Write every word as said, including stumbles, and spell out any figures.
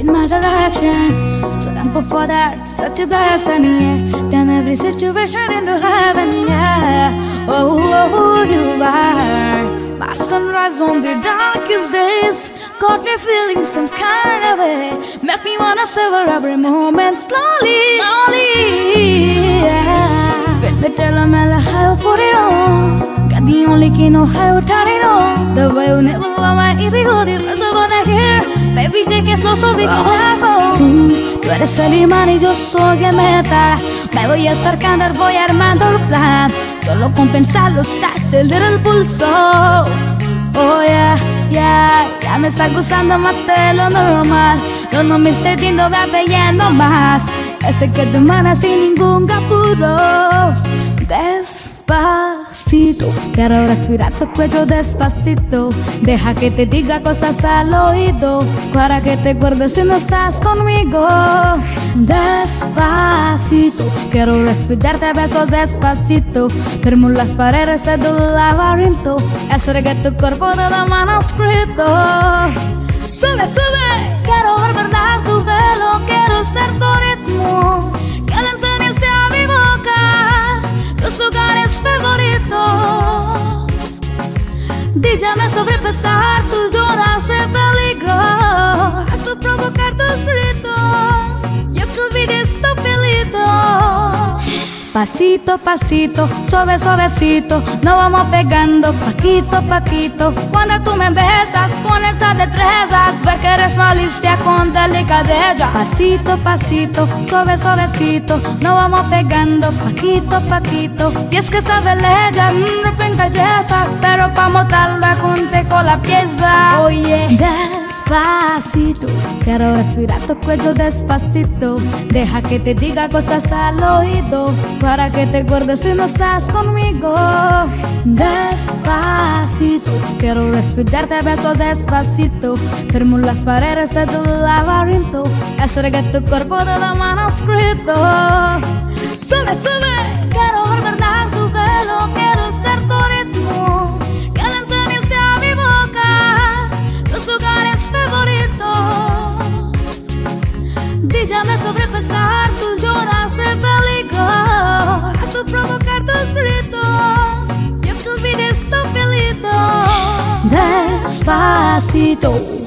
in my direction. So thankful for that, such a blessing, yeah. Turn every situation into heaven, yeah. Oh, oh, oh, you are my sunrise on the darkest days. Got me feeling some kind of way. Make me wanna savor every moment slowly, slowly, yeah. Fit me tell them how to put it on. Got the only key know how to turn it on. The way you never want my ego, the rest of what I hear. Baby, take it slow so we can have home. Tú, tú eres el imán y yo soy el metal. Me voy acercando, voy armando el plan. Solo con pensarlo se acelera el pulso. Oh yeah, yeah. Ya me está gustando más de lo normal. Yo no me estoy sintiendo, va pidiendo más. Ese que te emana sin ningún apuro. Despacito, quiero respirar tu cuello despacito. Deja que te diga cosas al oído, para que te acuerdes si no estás conmigo. Despacito, quiero respirarte a besos despacito. Firmo las paredes de tu laberinto, hacer que tu cuerpo de la manuscrito. Sube, sube, quiero ver verdad tu velo, quiero ser tu ritmo. Que le enseñes a mi boca tus lugares favoritos. Dígame sobrepasar tus horas de peligro, hasta provocar tus gritos. Yo que olvides tu pelito. Pasito, pasito, suave, suavecito, nos vamos pegando paquito, paquito. Cuando tú me besas con esa destreza, ve que eres malicia con delicadeza. Pasito, pasito, suave, suavecito, nos vamos pegando paquito, paquito. Y es que esa belleza rompen bellezas, pero pa' montarla junte con la pieza. Oye, despacito, quiero respirar tu cuello despacito. Deja que te diga cosas al oído, para que te acuerdes si no estás conmigo. Despacito, quiero respirarte a besos despacito. Firmo las paredes de tu laberinto, hacer que tu cuerpo de la manuscrito. Sube, sube, quiero ver verdad tu velo, quiero ser tu ritmo. Que le enseñes a mi boca tus lugares favoritos. Dígame sobrepasar tus horas de peligro, hasta provocar tus gritos. Yo que olvides tu pelito. Despacito.